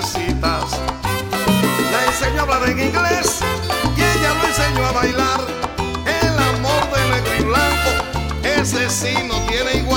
necesitas. La enseñó a hablar en inglés y ella lo enseñó a bailar. El amor de negro y blanco, ese sí no tiene igual.